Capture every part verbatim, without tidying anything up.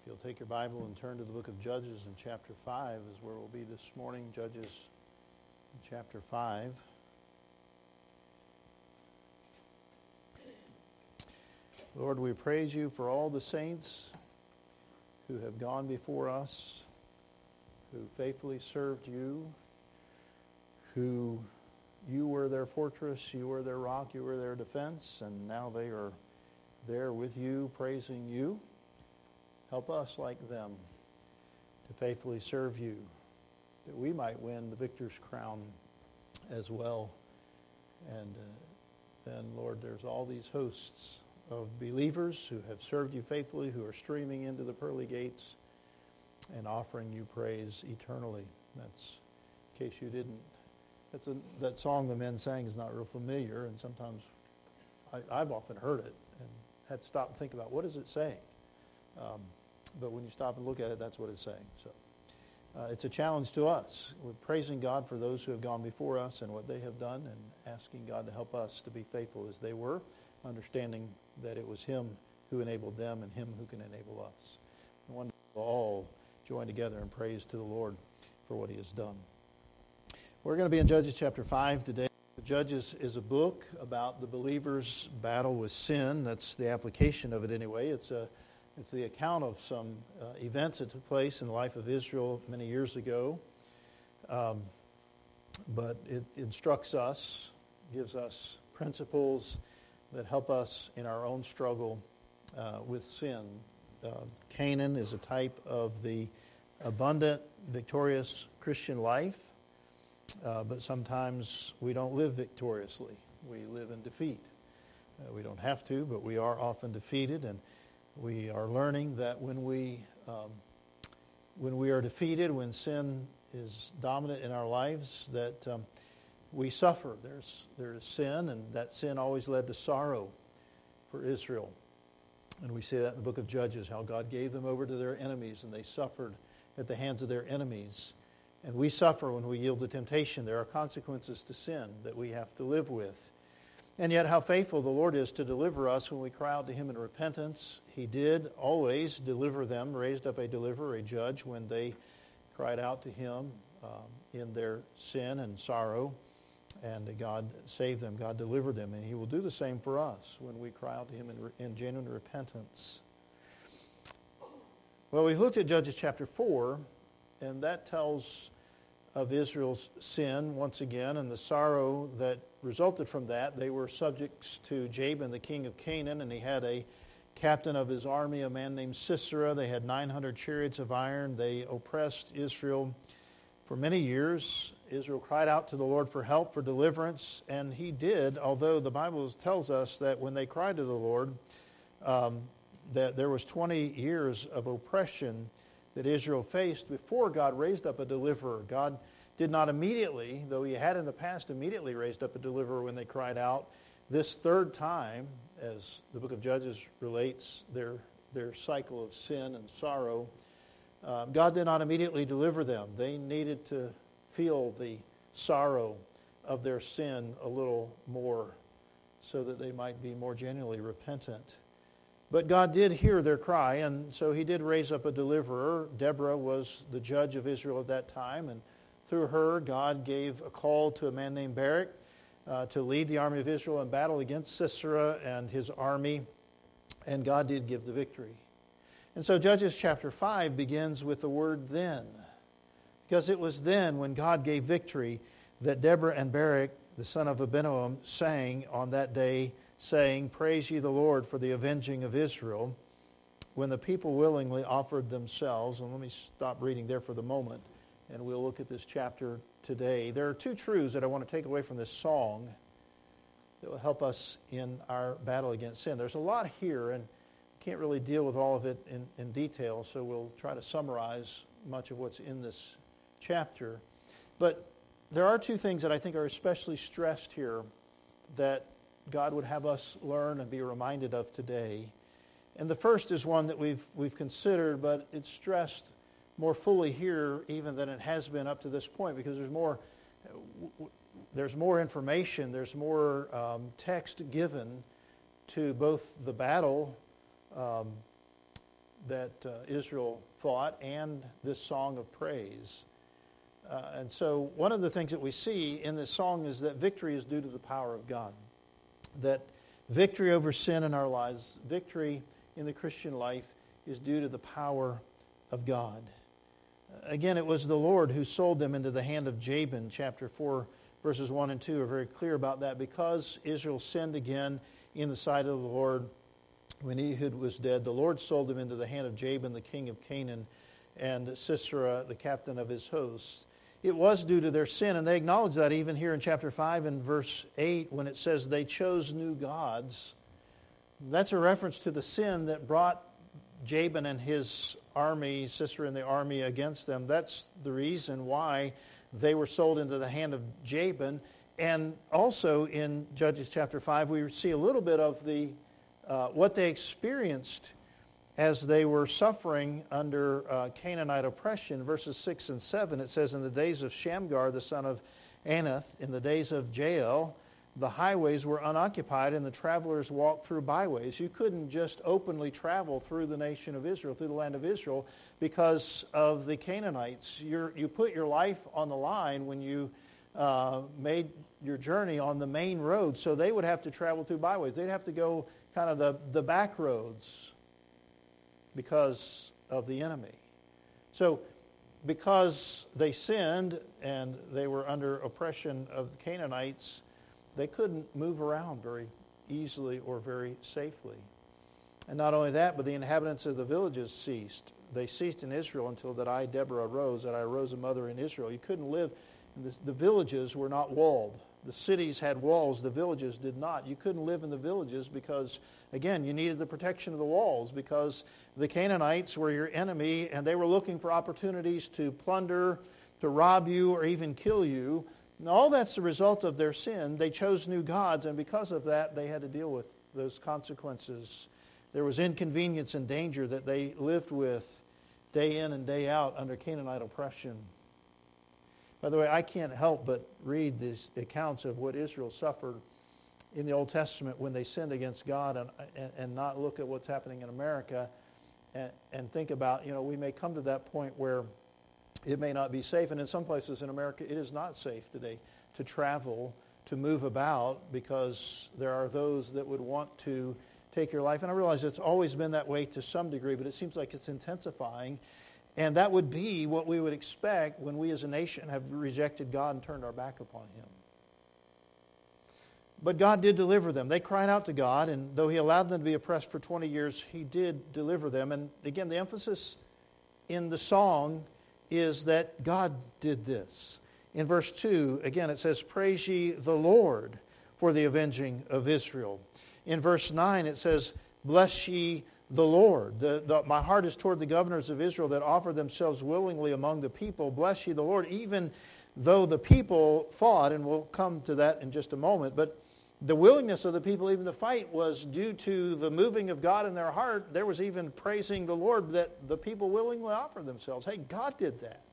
you'll take your Bible and turn to the book of Judges in chapter five is where we'll be this morning. Judges chapter five. Lord, we praise you for all the saints who have gone before us, who faithfully served you, who you were their fortress, you were their rock, you were their defense, and now they are there with you, praising you. Help us, like them, to faithfully serve you, that we might win the victor's crown as well. And uh, then, Lord, there's all these hosts of believers who have served you faithfully, who are streaming into the pearly gates and offering you praise eternally. That's, in case you didn't, that's a, that song the men sang is not real familiar, and sometimes I, I've often heard it and had to stop and think about what is it saying. Um, but when you stop and look at it, that's what it's saying. So uh, it's a challenge to us. We're praising God for those who have gone before us and what they have done, and asking God to help us to be faithful as they were, understanding that it was Him who enabled them and Him who can enable us. And one day we'll all join together in praise to the Lord for what He has done. We're going to be in Judges chapter five today. Judges is a book about the believer's battle with sin. That's the application of it anyway. It's a it's the account of some uh, events that took place in the life of Israel many years ago. Um, but it instructs us, gives us principles that help us in our own struggle uh, with sin. Uh, Canaan is a type of the abundant, victorious Christian life. Uh, but sometimes we don't live victoriously. We live in defeat. Uh, we don't have to, but we are often defeated, and we are learning that when we um, when we are defeated, when sin is dominant in our lives, that um, we suffer. There's there's sin, and that sin always led to sorrow for Israel. And we see that in the book of Judges, how God gave them over to their enemies, and they suffered at the hands of their enemies. And we suffer when we yield to temptation. There are consequences to sin that we have to live with. And yet how faithful the Lord is to deliver us when we cry out to Him in repentance. He did always deliver them, raised up a deliverer, a judge, when they cried out to Him um, in their sin and sorrow. And God saved them. God delivered them. And He will do the same for us when we cry out to Him in, in genuine repentance. Well, we've looked at Judges chapter four. And that tells of Israel's sin once again and the sorrow that resulted from that. They were subjects to Jabin, the king of Canaan, and he had a captain of his army, a man named Sisera. They had nine hundred chariots of iron. They oppressed Israel for many years. Israel cried out to the Lord for help, for deliverance, and He did, although the Bible tells us that when they cried to the Lord, um, that there was twenty years of oppression that Israel faced before God raised up a deliverer. God did not immediately, though He had in the past immediately raised up a deliverer when they cried out. This third time, as the book of Judges relates their, their cycle of sin and sorrow, uh, God did not immediately deliver them. They needed to feel the sorrow of their sin a little more so that they might be more genuinely repentant. But God did hear their cry, and so He did raise up a deliverer. Deborah was the judge of Israel at that time, and through her, God gave a call to a man named Barak uh, to lead the army of Israel in battle against Sisera and his army, and God did give the victory. And so Judges chapter five begins with the word then, because it was then when God gave victory that Deborah and Barak, the son of Abinoam, sang on that day, saying, "Praise ye the Lord for the avenging of Israel," when the people willingly offered themselves. And let me stop reading there for the moment, and we'll look at this chapter today. There are two truths that I want to take away from this song that will help us in our battle against sin. There's a lot here, and can't really deal with all of it in, in detail, so we'll try to summarize much of what's in this chapter. But there are two things that I think are especially stressed here that God would have us learn and be reminded of today. And the first is one that we've we've considered, but it's stressed more fully here even than it has been up to this point, because there's more there's more information, there's more um, text given to both the battle um, that uh, Israel fought and this song of praise. Uh, and so one of the things that we see in this song is that victory is due to the power of God. That victory over sin in our lives, victory in the Christian life is due to the power of God. Again, it was the Lord who sold them into the hand of Jabin. Chapter four, verses one and two are very clear about that. Because Israel sinned again in the sight of the Lord, when Ehud was dead, the Lord sold them into the hand of Jabin, the king of Canaan, and Sisera, the captain of his hosts. It was due to their sin, and they acknowledge that even here in chapter five and verse eight when it says they chose new gods. That's a reference to the sin that brought Jabin and his army, Sisera and the army against them. That's the reason why they were sold into the hand of Jabin. And also in Judges chapter five, we see a little bit of the uh, what they experienced as they were suffering under uh, Canaanite oppression. Verses six and seven, it says, in the days of Shamgar, the son of Anath, in the days of Jael, the highways were unoccupied and the travelers walked through byways. You couldn't just openly travel through the nation of Israel, through the land of Israel, because of the Canaanites. You're, you put your life on the line when you uh, made your journey on the main road, so they would have to travel through byways. They'd have to go kind of the, the back roads because of the enemy. So because they sinned and they were under oppression of the Canaanites, they couldn't move around very easily or very safely. And not only that, but the inhabitants of the villages ceased. They ceased in Israel until that I, Deborah, arose, that I arose a mother in Israel. You couldn't live, the, the villages were not walled. The cities had walls, the villages did not. You couldn't live in the villages because, again, you needed the protection of the walls because the Canaanites were your enemy and they were looking for opportunities to plunder, to rob you, or even kill you. And all that's the result of their sin. They chose new gods, and because of that, they had to deal with those consequences. There was inconvenience and danger that they lived with day in and day out under Canaanite oppression. By the way, I can't help but read these accounts of what Israel suffered in the Old Testament when they sinned against God and, and, and not look at what's happening in America and, and think about, you know, we may come to that point where it may not be safe. And in some places in America, it is not safe today to travel, to move about, because there are those that would want to take your life. And I realize it's always been that way to some degree, but it seems like it's intensifying. And that would be what we would expect when we as a nation have rejected God and turned our back upon Him. But God did deliver them. They cried out to God, and though He allowed them to be oppressed for twenty years, He did deliver them. And again, the emphasis in the song is that God did this. In verse two, again, it says, praise ye the Lord for the avenging of Israel. In verse nine, it says, bless ye the Lord. The, the, my heart is toward the governors of Israel that offer themselves willingly among the people. Bless ye the Lord, even though the people fought, and we'll come to that in just a moment, but the willingness of the people even to fight was due to the moving of God in their heart. There was even praising the Lord that the people willingly offered themselves. Hey, God did that.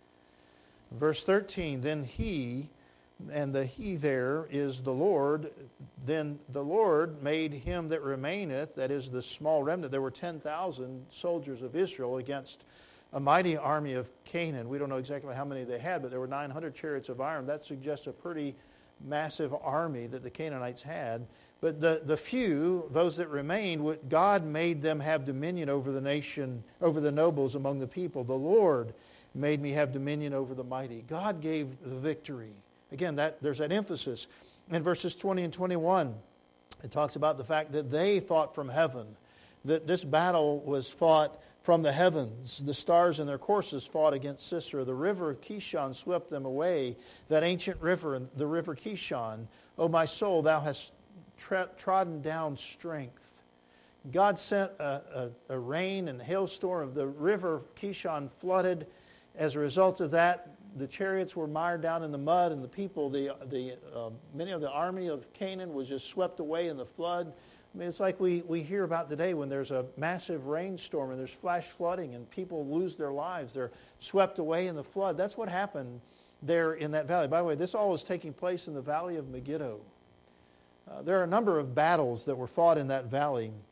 Verse thirteen, then he, and the he there is the Lord, then the Lord made him that remaineth, that is the small remnant. There were ten thousand soldiers of Israel against a mighty army of Canaan. We don't know exactly how many they had, but there were nine hundred chariots of iron. That suggests a pretty massive army that the Canaanites had. But the, the few, those that remained, God made them have dominion over the nation, over the nobles among the people. The Lord made me have dominion over the mighty. God gave the victory. Again, that there's that emphasis. In verses twenty and twenty-one, it talks about the fact that they fought from heaven, that this battle was fought from the heavens. The stars in their courses fought against Sisera. The river of Kishon swept them away, that ancient river, the river Kishon. O my soul, thou hast tra- trodden down strength. God sent a, a, a rain and hailstorm. The river Kishon flooded. As a result of that, the chariots were mired down in the mud, and the people, the the uh, many of the army of Canaan was just swept away in the flood. I mean, it's like we, we hear about today when there's a massive rainstorm and there's flash flooding and people lose their lives. They're swept away in the flood. That's what happened there in that valley. By the way, this all is taking place in the valley of Megiddo. Uh, there are a number of battles that were fought in that valley.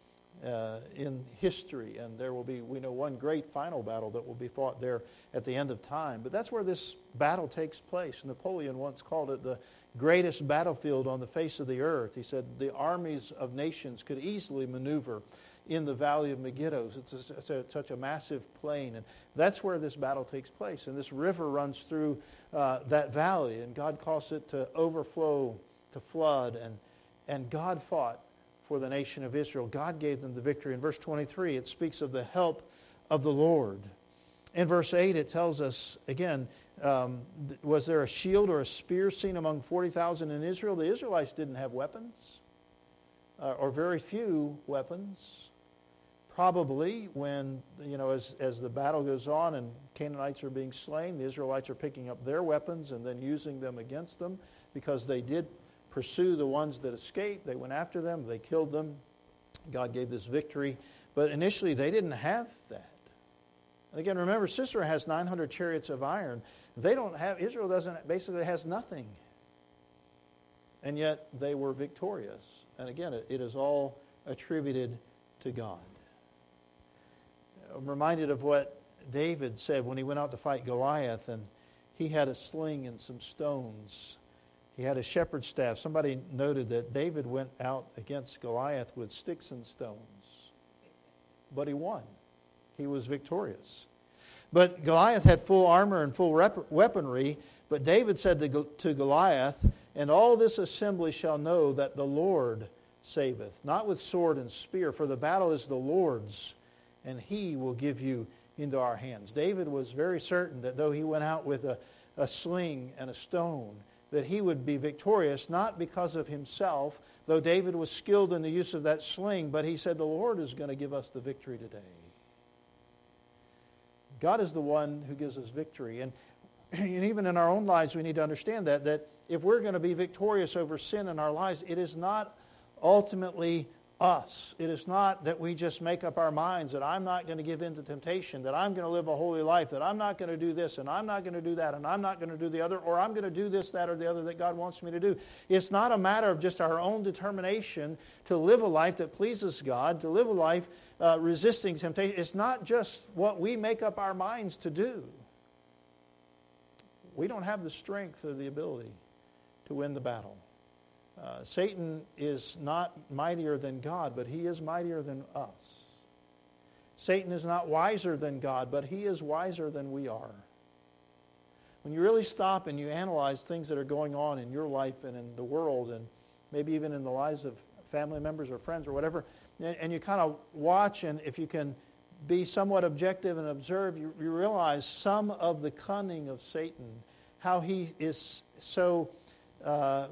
uh, in history, and there will be, we know, one great final battle that will be fought there at the end of time. But that's where this battle takes place. Napoleon once called it the greatest battlefield on the face of the earth. He said the armies of nations could easily maneuver in the valley of Megiddo. It's, a, it's a, such a massive plain, and that's where this battle takes place. And this river runs through uh, that valley, and God caused it to overflow, to flood, and and God fought for the nation of Israel. God gave them the victory. In verse twenty-three, it speaks of the help of the Lord. In verse eight, it tells us, again, um, was there a shield or a spear seen among forty thousand in Israel? The Israelites didn't have weapons, uh, or very few weapons. Probably when, you know, as, as the battle goes on and Canaanites are being slain, the Israelites are picking up their weapons and then using them against them, because they did pursue the ones that escaped. They went after them. They killed them. God gave this victory. But initially, they didn't have that. And again, remember, Sisera has nine hundred chariots of iron. They don't have, Israel doesn't, basically has nothing. And yet, they were victorious. And again, it, it is all attributed to God. I'm reminded of what David said when he went out to fight Goliath, and he had a sling and some stones. He had a shepherd's staff. Somebody noted that David went out against Goliath with sticks and stones. But he won. He was victorious. But Goliath had full armor and full rep- weaponry. But David said to, to Goliath, "And all this assembly shall know that the Lord saveth, not with sword and spear, for the battle is the Lord's, and he will give you into our hands." David was very certain that though he went out with a, a sling and a stone, that he would be victorious, not because of himself, though David was skilled in the use of that sling, but he said, the Lord is going to give us the victory today. God is the one who gives us victory. And, and even in our own lives, we need to understand that, that if we're going to be victorious over sin in our lives, it is not ultimately us. It is not that we just make up our minds that I'm not going to give in to temptation, that I'm going to live a holy life, that I'm not going to do this, and I'm not going to do that, and I'm not going to do the other, or I'm going to do this, that, or the other that God wants me to do. It's not a matter of just our own determination to live a life that pleases God, to live a life uh, resisting temptation. It's not just what we make up our minds to do. We don't have the strength or the ability to win the battle. Uh, Satan is not mightier than God, but he is mightier than us. Satan is not wiser than God, but he is wiser than we are. When you really stop and you analyze things that are going on in your life and in the world, and maybe even in the lives of family members or friends or whatever, and, and you kind of watch, and if you can be somewhat objective and observe, you, you realize some of the cunning of Satan, how he is so Uh,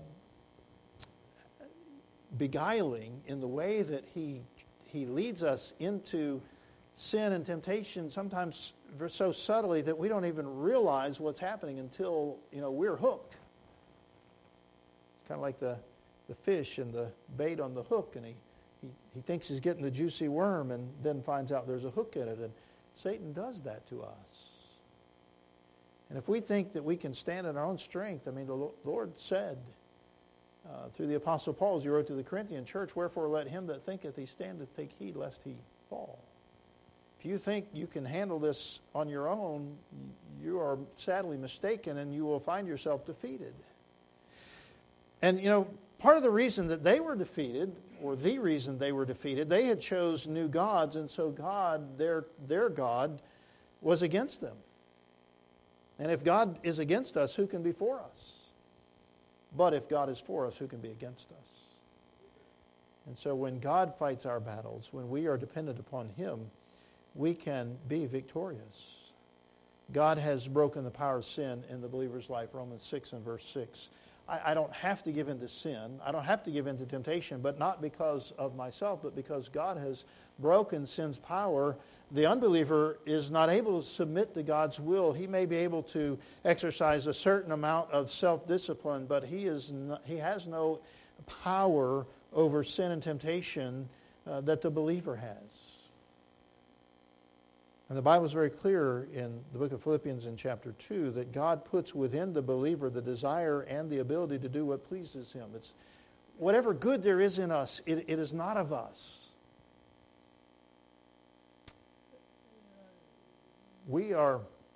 beguiling in the way that he he leads us into sin and temptation, sometimes so subtly that we don't even realize what's happening until, you know, we're hooked. It's kind of like the, the fish and the bait on the hook, and he, he, he thinks he's getting the juicy worm and then finds out there's a hook in it. And Satan does that to us. And if we think that we can stand in our own strength, I mean, the Lord said, Uh, through the Apostle Paul, as he wrote to the Corinthian church, "Wherefore let him that thinketh he standeth take heed lest he fall." If you think you can handle this on your own, you are sadly mistaken, and you will find yourself defeated. And, you know, part of the reason that they were defeated, or the reason they were defeated, they had chose new gods, and so God, their, their God, was against them. And if God is against us, who can be for us? But if God is for us, who can be against us? And so when God fights our battles, when we are dependent upon him, we can be victorious. God has broken the power of sin in the believer's life, Romans six and verse six. I, I don't have to give in to sin. I don't have to give in to temptation, but not because of myself, but because God has broken sin's power. The unbeliever is not able to submit to God's will. He may be able to exercise a certain amount of self-discipline, but he is not, he has no power over sin and temptation uh, that the believer has. And the Bible is very clear in the book of Philippians in chapter two that God puts within the believer the desire and the ability to do what pleases him. It's whatever good there is in us, it, it is not of us. we are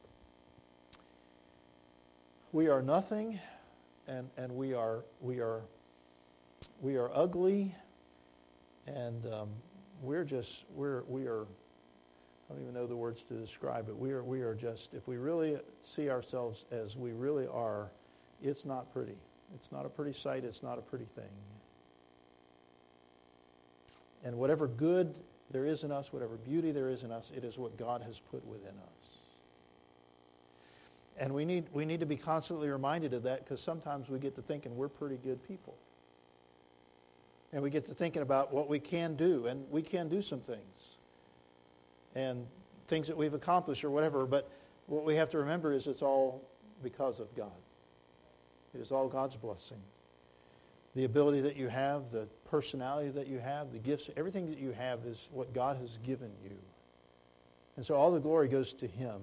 we are nothing, and and we are we are we are ugly, and um, we're just we're we are. I don't even know the words to describe it. We are we are just, if we really see ourselves as we really are, it's not pretty. It's not a pretty sight. It's not a pretty thing. And whatever good there is in us, whatever beauty there is in us, it is what God has put within us. And we need we need to be constantly reminded of that, because sometimes we get to thinking we're pretty good people. And we get to thinking about what we can do, and we can do some things. And things that we've accomplished or whatever, but what we have to remember is it's all because of God. It is all God's blessing. The ability that you have, the personality that you have, the gifts, everything that you have is what God has given you. And so all the glory goes to Him.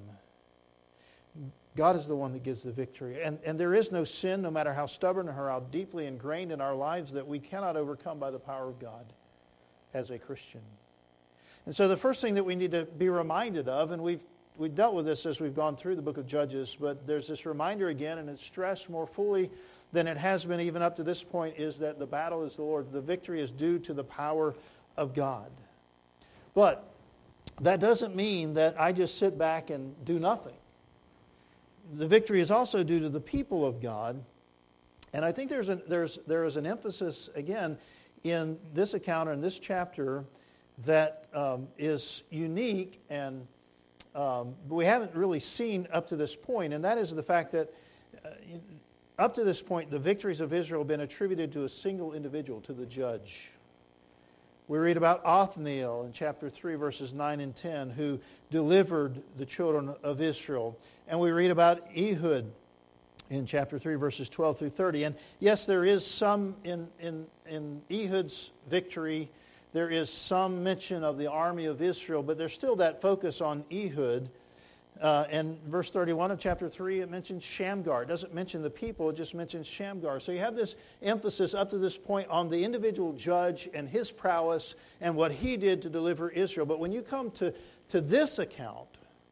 God is the one that gives the victory. And, and there is no sin, no matter how stubborn or how deeply ingrained in our lives, that we cannot overcome by the power of God as a Christian. And so the first thing that we need to be reminded of, and we've we've dealt with this as we've gone through the book of Judges, but there's this reminder again, and it's stressed more fully than it has been even up to this point, is that the battle is the Lord's. The victory is due to the power of God. But that doesn't mean that I just sit back and do nothing. The victory is also due to the people of God. And I think there's an, there's, there is an emphasis, again, in this account or in this chapter that um, is unique and um, we haven't really seen up to this point, and that is the fact that uh, up to this point, the victories of Israel have been attributed to a single individual, to the judge. We read about Othniel in chapter three, verses nine and ten, who delivered the children of Israel. And we read about Ehud in chapter three, verses twelve through thirty. And yes, there is some in, in, in Ehud's victory, there is some mention of the army of Israel, but there's still that focus on Ehud. Uh, and verse thirty-one of chapter three, it mentions Shamgar. It doesn't mention the people, it just mentions Shamgar. So you have this emphasis up to this point on the individual judge and his prowess and what he did to deliver Israel. But when you come to, to this account,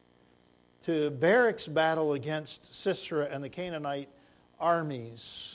to Barak's battle against Sisera and the Canaanite armies,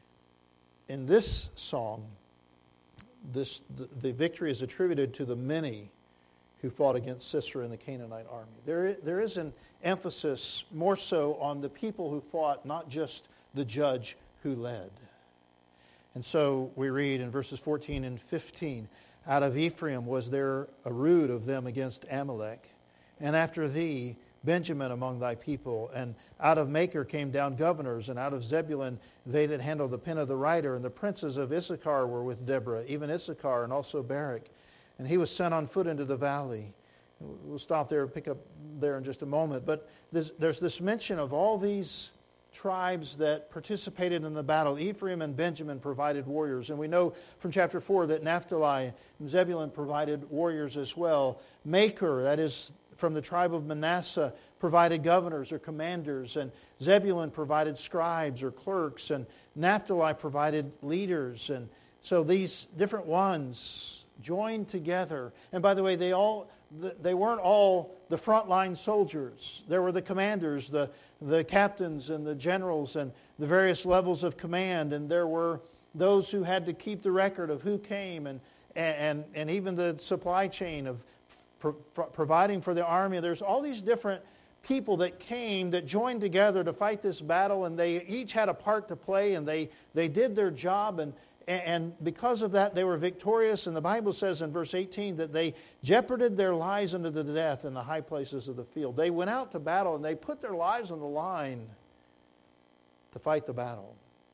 in this song, this the, the victory is attributed to the many who fought against Sisera and the Canaanite army. There, there is an emphasis more so on the people who fought, not just the judge who led. And so we read in verses fourteen and fifteen, out of Ephraim was there a root of them against Amalek, and after thee Benjamin among thy people, and out of Machir came down governors, and out of Zebulun they that handled the pen of the writer, and the princes of Issachar were with Deborah, even Issachar and also Barak. And he was sent on foot into the valley. We'll stop there and pick up there in just a moment. But there's, there's this mention of all these tribes that participated in the battle. Ephraim and Benjamin provided warriors. And we know from chapter four that Naphtali and Zebulun provided warriors as well. Machir, that is from the tribe of Manasseh, provided governors or commanders. And Zebulun provided scribes or clerks. And Naphtali provided leaders. And so these different ones joined together. And by the way, they all they weren't all the frontline soldiers. There were the commanders, the, the captains and the generals and the various levels of command. And there were those who had to keep the record of who came and, and, and even the supply chain of pro, providing for the army. There's all these different people that came, that joined together to fight this battle, and they each had a part to play, and they, they did their job, and And because of that, they were victorious. And the Bible says in verse eighteen that they jeoparded their lives unto the death in the high places of the field. They went out to battle and they put their lives on the line to fight the battle.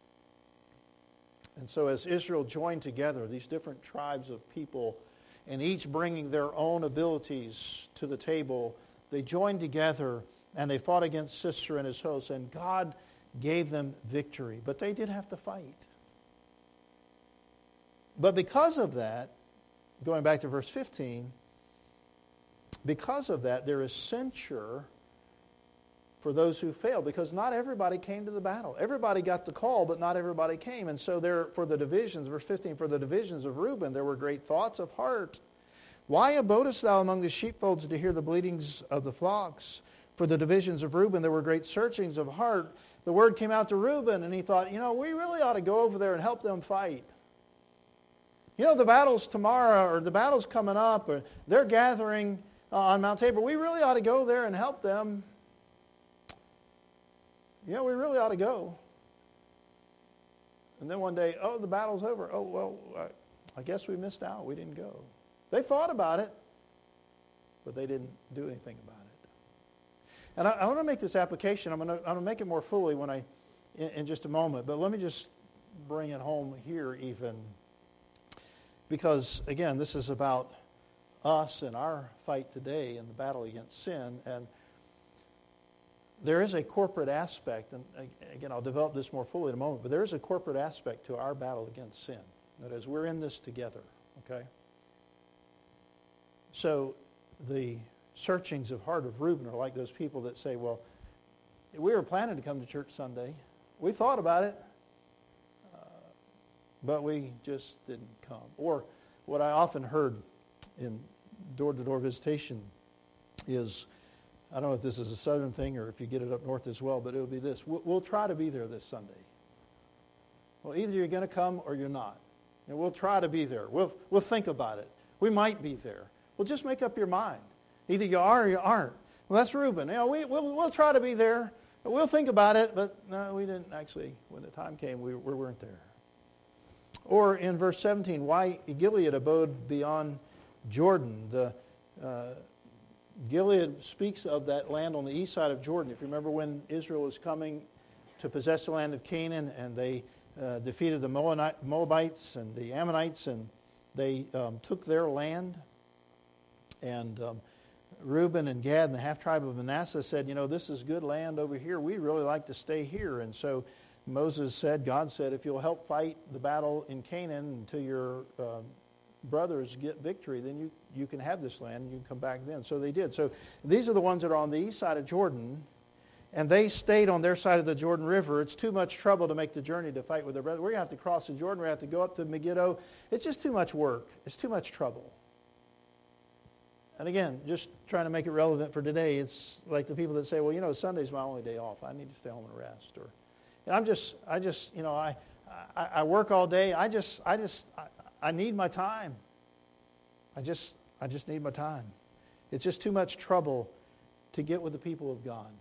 And so as Israel joined together, these different tribes of people, and each bringing their own abilities to the table, they joined together and they fought against Sisera and his hosts. And God gave them victory. But they did have to fight. But because of that, going back to verse fifteen, because of that, there is censure for those who failed, because not everybody came to the battle. Everybody got the call, but not everybody came. And so there, for the divisions, verse fifteen, for the divisions of Reuben, there were great thoughts of heart. Why abodest thou among the sheepfolds to hear the bleatings of the flocks? for the divisions of Reuben, there were great searchings of heart. The word came out to Reuben, and he thought, you know, we really ought to go over there and help them fight. You know, the battle's tomorrow, or the battle's coming up, or they're gathering uh, on Mount Tabor. We really ought to go there and help them. Yeah, we really ought to go. And then one day, oh, the battle's over. Oh, well, I, I guess we missed out. We didn't go. They thought about it, but they didn't do anything about it. And I, I want to make this application. I'm going to, I'm going to make it more fully when I, in, in just a moment. But let me just bring it home here even. Because, again, this is about us and our fight today in the battle against sin. And there is a corporate aspect, and again, I'll develop this more fully in a moment, but there is a corporate aspect to our battle against sin. That is, we're in this together, okay? So the searchings of heart of Reuben are like those people that say, well, we were planning to come to church Sunday. We thought about it, uh, but we just didn't come. Or what I often heard in door-to-door visitation is, I don't know if this is a southern thing or if you get it up north as well, but it would be this. We'll, we'll try to be there this Sunday. Well, either you're going to come or you're not. And we'll try to be there. We'll, we'll think about it. We might be there. Well, just make up your mind. Either you are or you aren't. Well, that's Reuben. You know, we, we'll, we'll try to be there. We'll think about it, but no, we didn't actually. When the time came, we, we weren't there. Or in verse seventeen, why Gilead abode beyond Jordan. The uh, Gilead speaks of that land on the east side of Jordan. If you remember when Israel was coming to possess the land of Canaan, and they uh, defeated the Moabites and the Ammonites, and they um, took their land. And um, Reuben and Gad and the half-tribe of Manasseh said, you know, this is good land over here. We'd really like to stay here. And so Moses said, God said, if you'll help fight the battle in Canaan until your uh, brothers get victory, then you, you can have this land and you can come back then. So they did. So these are the ones that are on the east side of Jordan, and they stayed on their side of the Jordan River. It's too much trouble to make the journey to fight with their brothers. We're going to have to cross the Jordan. We're going to have to go up to Megiddo. It's just too much work. It's too much trouble. And again, just trying to make it relevant for today, it's like the people that say, well, you know, Sunday's my only day off. I need to stay home and rest. Or, and I'm just, I just, you know, I, I, I work all day. I just, I just, I, I need my time. I just, I just need my time. It's just too much trouble to get with the people of God.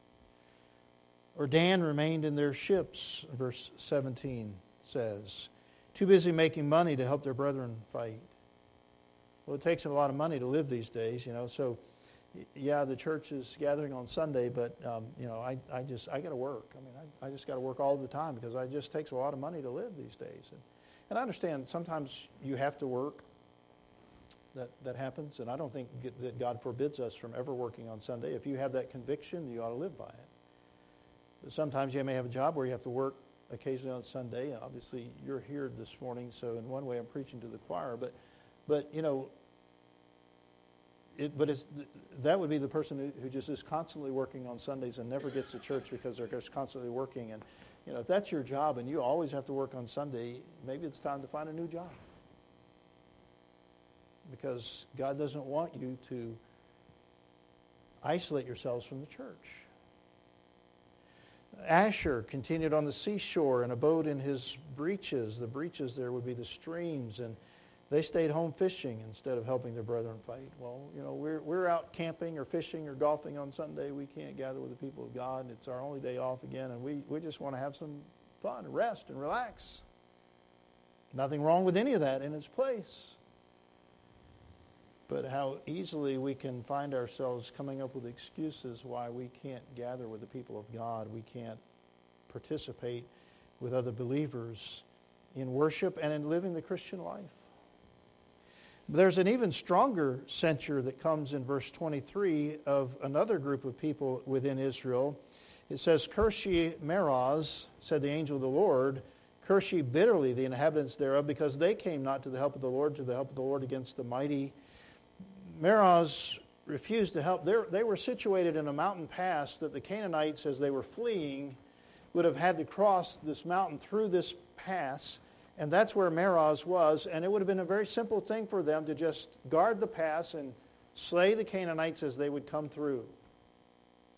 Or Dan remained in their ships, verse seventeen says, too busy making money to help their brethren fight. Well, it takes a lot of money to live these days, you know, so yeah, the church is gathering on Sunday, but, um, you know, I, I just, I got to work. I mean, I, I just got to work all the time because it just takes a lot of money to live these days. And, and I understand sometimes you have to work. That, that happens, and I don't think that God forbids us from ever working on Sunday. If you have that conviction, you ought to live by it. But sometimes you may have a job where you have to work occasionally on Sunday. Obviously, you're here this morning, so in one way I'm preaching to the choir, but, but you know, It, but it's, that would be the person who, who just is constantly working on Sundays and never gets to church because they're just constantly working. And, you know, if that's your job and you always have to work on Sunday, maybe it's time to find a new job. Because God doesn't want you to isolate yourselves from the church. Asher continued on the seashore and abode in his breaches. The breaches there would be the streams, and they stayed home fishing instead of helping their brethren fight. Well, you know, we're we're out camping or fishing or golfing on Sunday. We can't gather with the people of God. It's our only day off again, and we, we just want to have some fun and rest and relax. Nothing wrong with any of that in its place. But how easily we can find ourselves coming up with excuses why we can't gather with the people of God. We can't participate with other believers in worship and in living the Christian life. There's an even stronger censure that comes in verse twenty-three of another group of people within Israel. It says, Curse ye Meroz, said the angel of the Lord, curse ye bitterly the inhabitants thereof, because they came not to the help of the Lord, to the help of the Lord against the mighty. Meroz refused to help. They're, they were situated in a mountain pass that the Canaanites, as they were fleeing, would have had to cross this mountain through this pass. And that's where Meroz was, and it would have been a very simple thing for them to just guard the pass and slay the Canaanites as they would come through.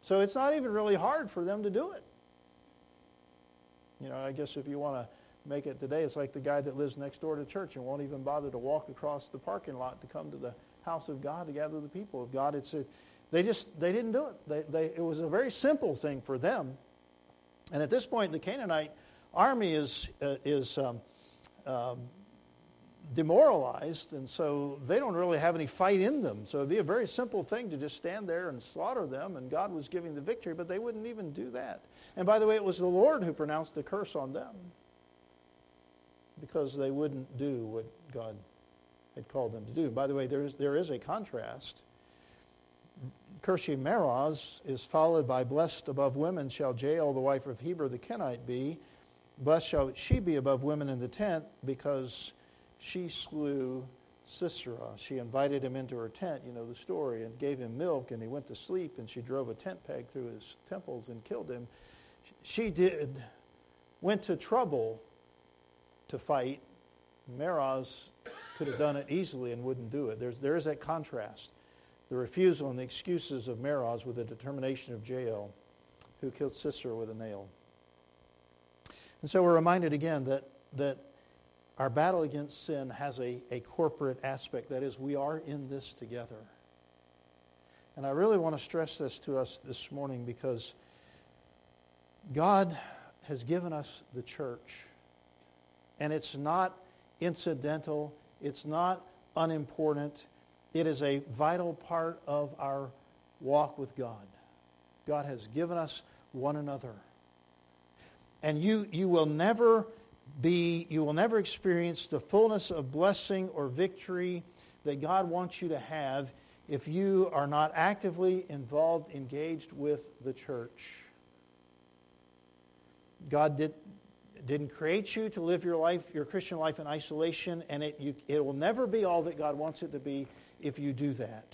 So it's not even really hard for them to do it. You know, I guess if you want to make it today, it's like the guy that lives next door to church and won't even bother to walk across the parking lot to come to the house of God to gather the people of God. It's a, they just, they didn't do it. They, they, it was a very simple thing for them. And at this point, the Canaanite army is, uh, is um, um, demoralized, and so they don't really have any fight in them. So it'd be a very simple thing to just stand there and slaughter them, and God was giving the victory, but they wouldn't even do that. And by the way, it was the Lord who pronounced the curse on them because they wouldn't do what God had called them to do. By the way, there is, there is a contrast. Curse ye Meroz is followed by blessed above women shall Jael, the wife of Heber the Kenite, be. Blessed shall she be above women in the tent, because she slew Sisera. She invited him into her tent, you know the story, and gave him milk, and he went to sleep, and she drove a tent peg through his temples and killed him. She did, went to trouble to fight. Meroz could have done it easily and wouldn't do it. There's, there is that contrast. The refusal and the excuses of Meroz with the determination of Jael, who killed Sisera with a nail. And so we're reminded again that, that our battle against sin has a, a corporate aspect. That is, we are in this together. And I really want to stress this to us this morning, because God has given us the church. And it's not incidental. It's not unimportant. It is a vital part of our walk with God. God has given us one another. And you, you will never be, you will never experience the fullness of blessing or victory that God wants you to have if you are not actively involved, engaged with the church. God did, didn't create you to live your life, your Christian life in isolation, and it, you, it will never be all that God wants it to be if you do that.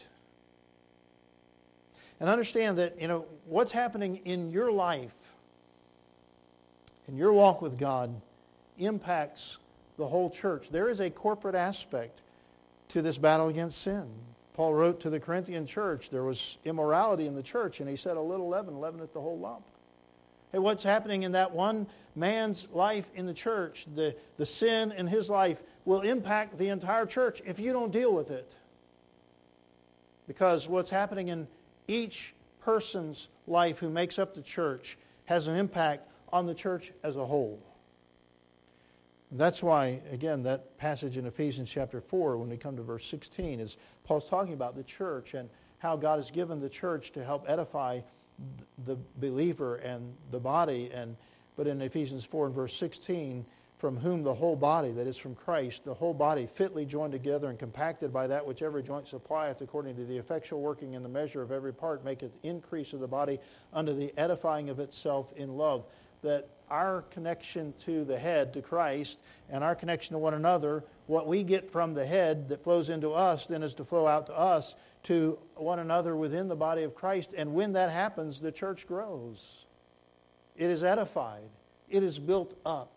And understand that, you know, what's happening in your life, in your walk with God, impacts the whole church. There is a corporate aspect to this battle against sin. Paul wrote to the Corinthian church, there was immorality in the church, and he said, a little leaven leaveneth the whole lump. Hey, what's happening in that one man's life in the church, the, the sin in his life, will impact the entire church if you don't deal with it. Because what's happening in each person's life who makes up the church has an impact on the church as a whole. And that's why, again, that passage in Ephesians chapter four, when we come to verse sixteen, is Paul's talking about the church and how God has given the church to help edify the believer and the body. And but in Ephesians four and verse sixteen, from whom the whole body, that is from Christ, the whole body fitly joined together and compacted by that which every joint supplieth, according to the effectual working in the measure of every part, maketh increase of the body unto the edifying of itself in love. That our connection to the head, to Christ, and our connection to one another, what we get from the head that flows into us then is to flow out to us, to one another within the body of Christ. And when that happens, the church grows. It is edified. It is built up.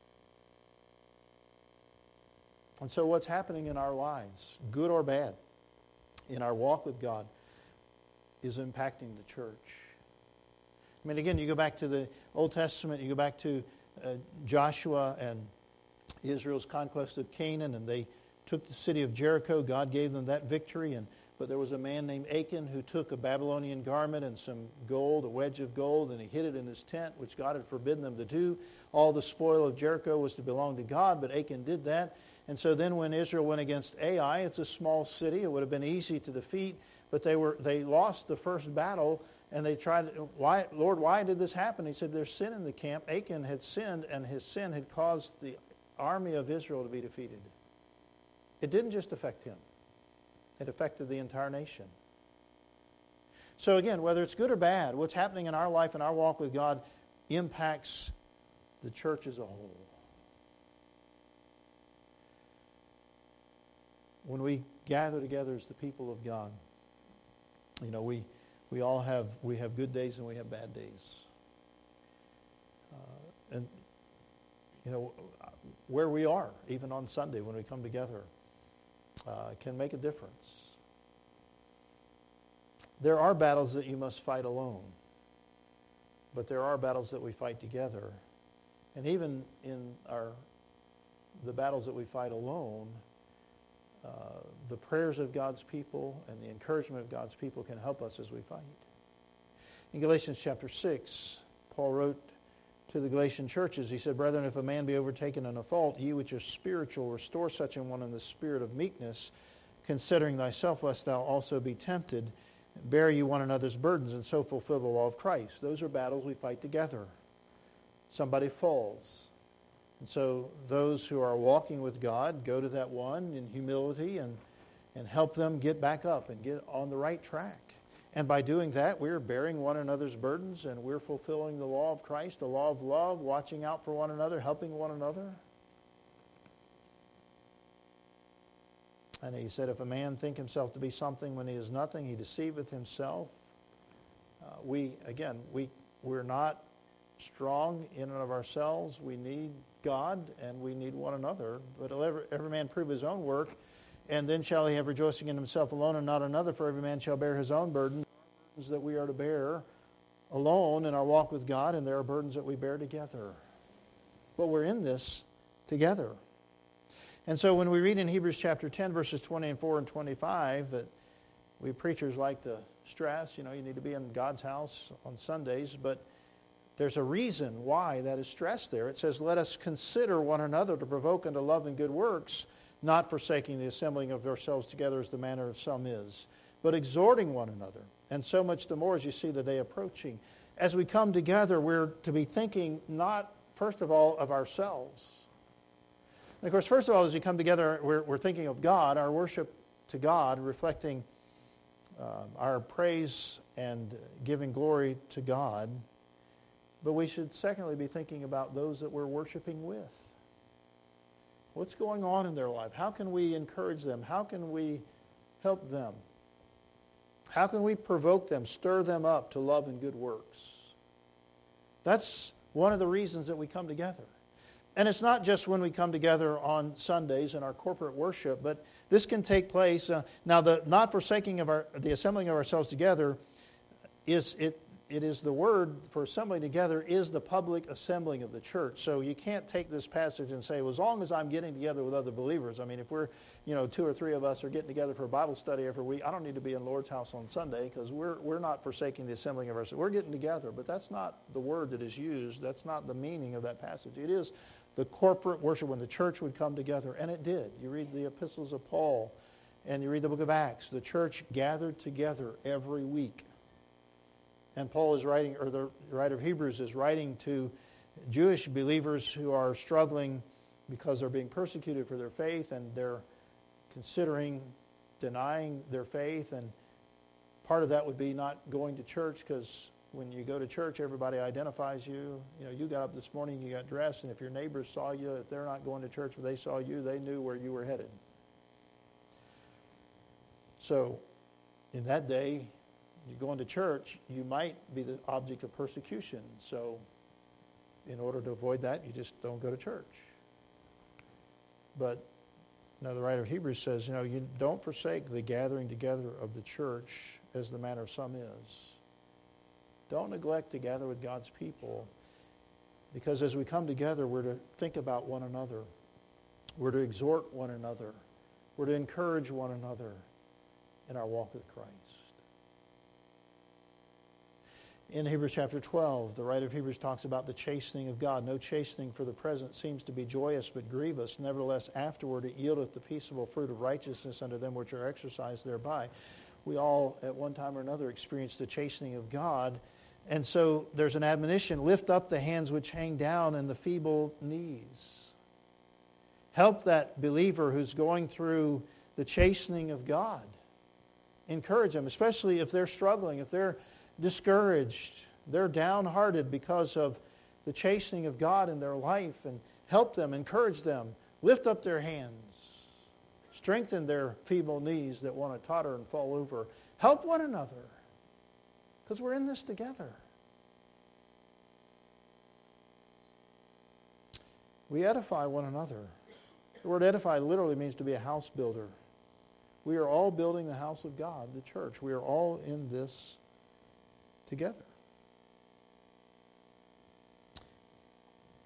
And so what's happening in our lives, good or bad, in our walk with God, is impacting the church. I mean, again, you go back to the Old Testament, you go back to uh, Joshua and Israel's conquest of Canaan, and they took the city of Jericho. God gave them that victory, and but there was a man named Achan who took a Babylonian garment and some gold, a wedge of gold, and he hid it in his tent, which God had forbidden them to do. All the spoil of Jericho was to belong to God, but Achan did that. And so then when Israel went against Ai, it's a small city. It would have been easy to defeat, but they were they lost the first battle, and they tried, why, Lord, why did this happen? He said, there's sin in the camp. Achan had sinned, and his sin had caused the army of Israel to be defeated. It didn't just affect him. It affected the entire nation. So again, whether it's good or bad, what's happening in our life and our walk with God impacts the church as a whole. When we gather together as the people of God, you know, we we all have we have good days and we have bad days. Uh, and you know, where we are, even on Sunday when we come together, uh, can make a difference. There are battles that you must fight alone. but there are battles that we fight together. And even in our the battles that we fight alone, uh, the prayers of God's people and the encouragement of God's people can help us as we fight. In Galatians chapter six, Paul wrote to the Galatian churches, he said, "Brethren, if a man be overtaken in a fault, ye which are spiritual, restore such an one in the spirit of meekness, considering thyself, lest thou also be tempted. Bear ye one another's burdens, and so fulfill the law of Christ." Those are battles we fight together. Somebody falls. And so those who are walking with God go to that one in humility and, and help them get back up and get on the right track. And by doing that, we're bearing one another's burdens, and we're fulfilling the law of Christ, the law of love, watching out for one another, helping one another. And he said, if a man think himself to be something when he is nothing, he deceiveth himself. Uh, we, again, we, we're not strong in and of ourselves. We need God, and we need one another. But let every, every man prove his own work, and then shall he have rejoicing in himself alone and not another, for every man shall bear his own burdens that we are to bear alone in our walk with God, and there are burdens that we bear together. But we're in this together. And so when we read in Hebrews chapter ten, verses twenty-four and twenty-five, that we preachers like to stress, you know, you need to be in God's house on Sundays, but there's a reason why that is stressed there. It says, let us consider one another to provoke unto love and good works, not forsaking the assembling of ourselves together as the manner of some is, but exhorting one another. And so much the more as you see the day approaching. As we come together, we're to be thinking not, first of all, of ourselves. And of course, first of all, as we come together, we're, we're thinking of God, our worship to God, reflecting uh, our praise and giving glory to God. But we should secondly be thinking about those that we're worshiping with. What's going on in their life? How can we encourage them? How can we help them? How can we provoke them, stir them up to love and good works? That's one of the reasons that we come together. And it's not just when we come together on Sundays in our corporate worship, but this can take place. Uh, now, the not forsaking of our, the assembling of ourselves together is it. It is the word for assembling together is the public assembling of the church. So you can't take this passage and say, well, as long as I'm getting together with other believers. I mean, if we're, you know, two or three of us are getting together for a Bible study every week, I don't need to be in Lord's house on Sunday because we're we're not forsaking the assembling of ourselves. We're getting together, but that's not the word that is used. That's not the meaning of that passage. It is the corporate worship when the church would come together, and it did. You read the epistles of Paul, and you read the book of Acts. The church gathered together every week. And Paul is writing, or the writer of Hebrews is writing to Jewish believers who are struggling because they're being persecuted for their faith, and they're considering denying their faith. And part of that would be not going to church, because when you go to church, everybody identifies you. You know, you got up this morning, you got dressed, and if your neighbors saw you, if they're not going to church, but they saw you, they knew where you were headed. So in that day, you go into church, you might be the object of persecution. So in order to avoid that, you just don't go to church. But now the writer of Hebrews says, you know, you don't forsake the gathering together of the church as the manner of some is. Don't neglect to gather with God's people, because as we come together, we're to think about one another. We're to exhort one another. We're to encourage one another in our walk with Christ. In Hebrews chapter twelve, the writer of Hebrews talks about the chastening of God. No chastening for the present seems to be joyous, but grievous. Nevertheless, afterward it yieldeth the peaceable fruit of righteousness unto them which are exercised thereby. We all, at one time or another, experienced the chastening of God. And so there's an admonition, lift up the hands which hang down and the feeble knees. Help that believer who's going through the chastening of God. Encourage them, especially if they're struggling, if they're discouraged, they're downhearted because of the chastening of God in their life, and help them, encourage them, lift up their hands, strengthen their feeble knees that want to totter and fall over. Help one another, because we're in this together. We edify one another. The word edify literally means to be a house builder. We are all building the house of God, the church. We are all in this together.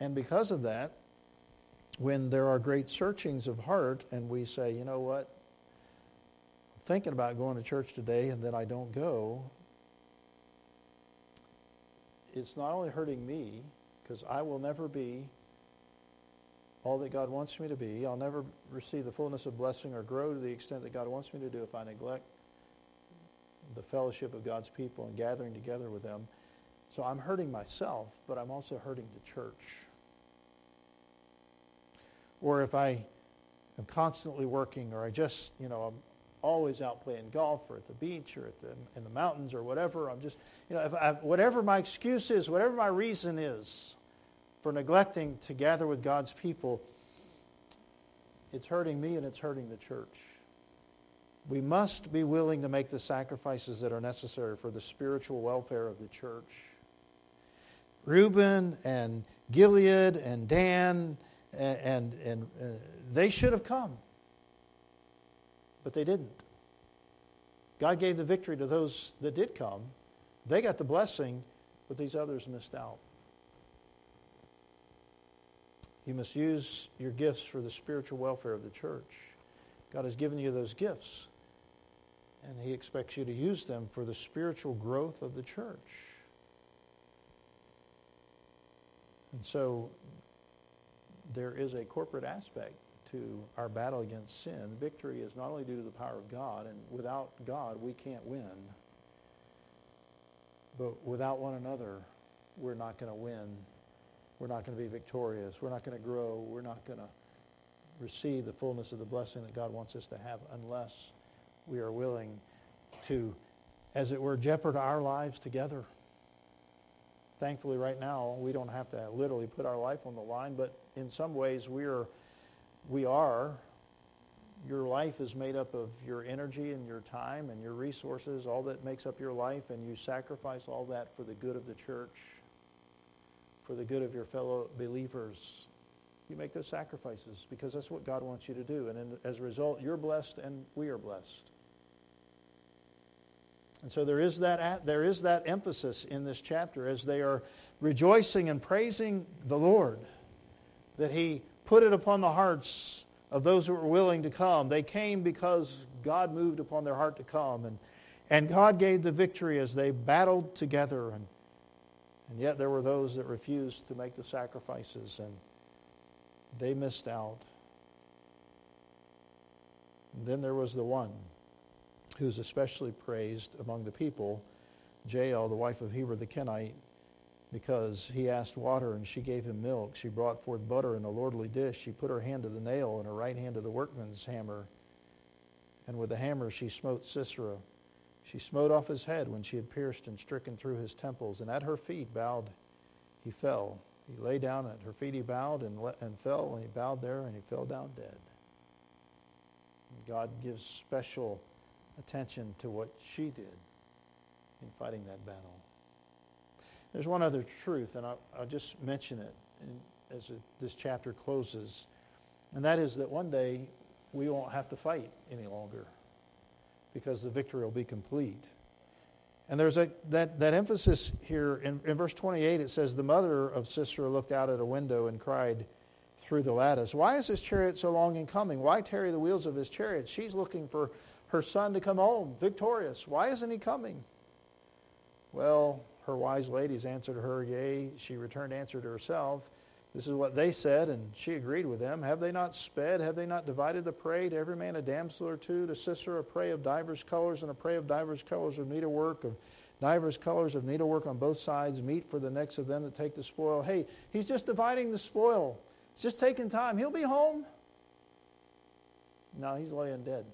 And because of that, when there are great searchings of heart and we say, you know what, I'm thinking about going to church today and then I don't go, it's not only hurting me, because I will never be all that God wants me to be. I'll never receive the fullness of blessing or grow to the extent that God wants me to do if I neglect the fellowship of God's people and gathering together with them. So I'm hurting myself, but I'm also hurting the church. Or if I am constantly working, or I just, you know, I'm always out playing golf or at the beach or at the, in the mountains or whatever. I'm just, you know, if I, whatever my excuse is, whatever my reason is for neglecting to gather with God's people, it's hurting me and it's hurting the church. We must be willing to make the sacrifices that are necessary for the spiritual welfare of the church. Reuben and Gilead and Dan and, and, and uh, they should have come. But they didn't. God gave the victory to those that did come. They got the blessing, but these others missed out. You must use your gifts for the spiritual welfare of the church. God has given you those gifts, and He expects you to use them for the spiritual growth of the church. And so there is a corporate aspect to our battle against sin. Victory is not only due to the power of God, and without God we can't win, but without one another we're not going to win. We're not going to be victorious. We're not going to grow. We're not going to receive the fullness of the blessing that God wants us to have unless we are willing to, as it were, jeopardize our lives together. Thankfully, right now, we don't have to literally put our life on the line, but in some ways we are We are. Your life is made up of your energy and your time and your resources, all that makes up your life, and you sacrifice all that for the good of the church, for the good of your fellow believers. You make those sacrifices because that's what God wants you to do. And in, as a result, you're blessed and we are blessed. And so there is that there is that emphasis in this chapter as they are rejoicing and praising the Lord that He put it upon the hearts of those who were willing to come. They came because God moved upon their heart to come. And, and God gave the victory as they battled together. And, and yet there were those that refused to make the sacrifices, and they missed out. And then there was the one who's especially praised among the people, Jael, the wife of Heber the Kenite, because he asked water and she gave him milk. She brought forth butter in a lordly dish. She put her hand to the nail and her right hand to the workman's hammer. And with the hammer she smote Sisera. She smote off his head when she had pierced and stricken through his temples. And at her feet bowed, he fell. He lay down at her feet, he bowed and, le- and fell, and he bowed there and he fell down dead. And God gives special attention to what she did in fighting that battle. There's one other truth, and I'll, I'll just mention it in, as it, this chapter closes, and that is that one day we won't have to fight any longer because the victory will be complete. And there's a, that, that emphasis here in, in verse twenty-eight. It says, the mother of Sisera looked out at a window and cried through the lattice, why is his chariot so long in coming? Why tarry the wheels of his chariot? She's looking for her son to come home victorious. Why isn't he coming? Well, her wise ladies answered her, yea, she returned answer to herself. This is what they said, and she agreed with them. Have they not sped? Have they not divided the prey? To every man a damsel or two, to Sisera a prey of divers colors, and a prey of divers colors of needlework, of divers colors of needlework on both sides, meat for the necks of them that take the spoil. Hey, he's just dividing the spoil. It's just taking time. He'll be home. No, he's laying dead.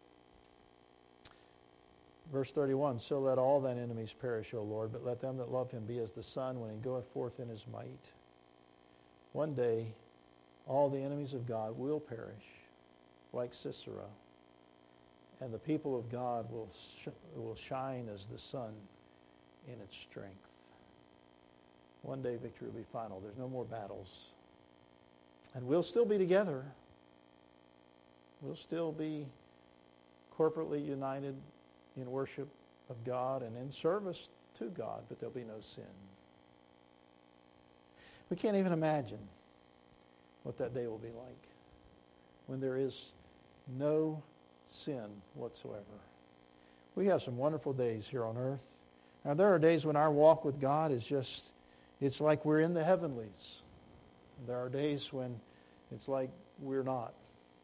Verse thirty-one, so let all thine enemies perish, O Lord, but let them that love him be as the sun when he goeth forth in his might. One day, all the enemies of God will perish, like Sisera, and the people of God will sh- will shine as the sun in its strength. One day, victory will be final. There's no more battles. And we'll still be together. We'll still be corporately united in worship of God and in service to God, but there'll be no sin. We can't even imagine what that day will be like when there is no sin whatsoever. We have some wonderful days here on earth. Now, there are days when our walk with God is just, it's like we're in the heavenlies. There are days when it's like we're not.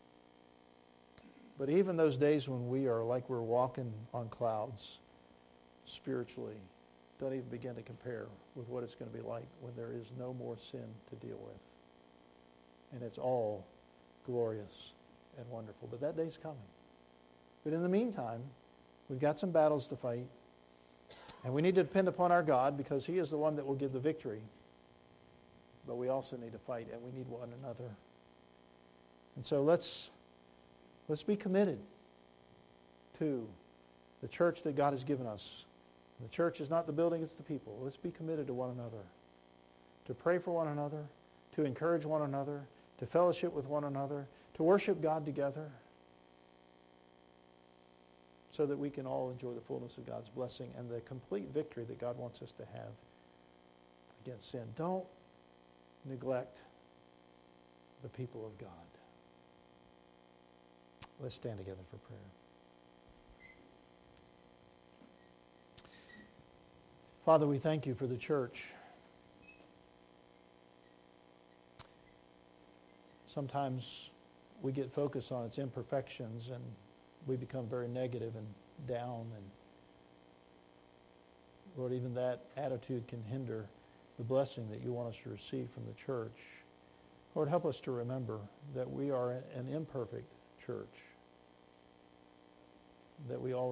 But even those days when we are like we're walking on clouds spiritually, don't even begin to compare with what it's going to be like when there is no more sin to deal with. And it's all glorious and wonderful. But that day's coming. But in the meantime, we've got some battles to fight. And we need to depend upon our God because He is the one that will give the victory. But we also need to fight, and we need one another. And so let's let's be committed to the church that God has given us. The church is not the building, it's the people. Let's be committed to one another, to pray for one another, to encourage one another, to fellowship with one another, to worship God together, so that we can all enjoy the fullness of God's blessing and the complete victory that God wants us to have against sin. Don't neglect the people of God. Let's stand together for prayer. Father, we thank you for the church. Sometimes we get focused on its imperfections and we become very negative and down. And Lord, even that attitude can hinder the blessing that you want us to receive from the church. Lord, help us to remember that we are an imperfect church, that we always